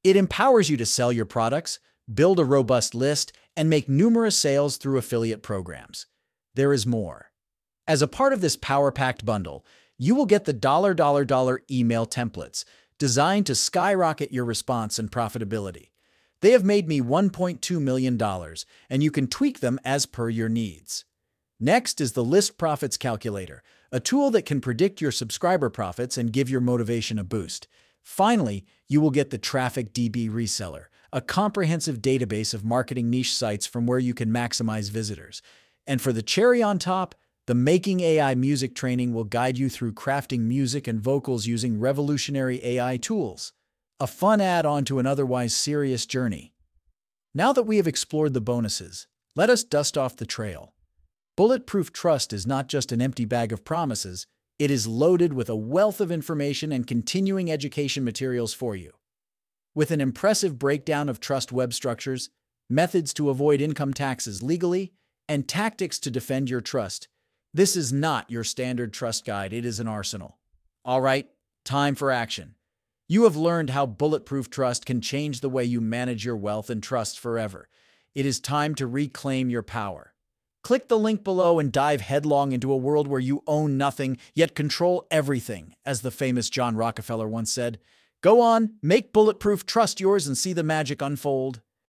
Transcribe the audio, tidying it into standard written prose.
It empowers you to sell your products, build a robust list, and make numerous sales through affiliate programs. There is more. As a part of this power-packed bundle, you will get the $$ email templates designed to skyrocket your response and profitability. They have made me $1.2 million, and you can tweak them as per your needs. Next is the List Profits Calculator, a tool that can predict your subscriber profits and give your motivation a boost. Finally, you will get the Traffic DB Reseller, a comprehensive database of marketing niche sites from where you can maximize visitors. And for the cherry on top, the Making AI Music training will guide you through crafting music and vocals using revolutionary AI tools. A fun add-on to an otherwise serious journey. Now that we have explored the bonuses, let us dust off the trail. Bulletproof Trust is not just an empty bag of promises, it is loaded with a wealth of information and continuing education materials for you. With an impressive breakdown of trust web structures, methods to avoid income taxes legally, and tactics to defend your trust, this is not your standard trust guide, it is an arsenal. All right, time for action. You have learned how Bulletproof Trust can change the way you manage your wealth and trust forever. It is time to reclaim your power. Click the link below and dive headlong into a world where you own nothing, yet control everything, as the famous John Rockefeller once said. Go on, make Bulletproof Trust yours and see the magic unfold.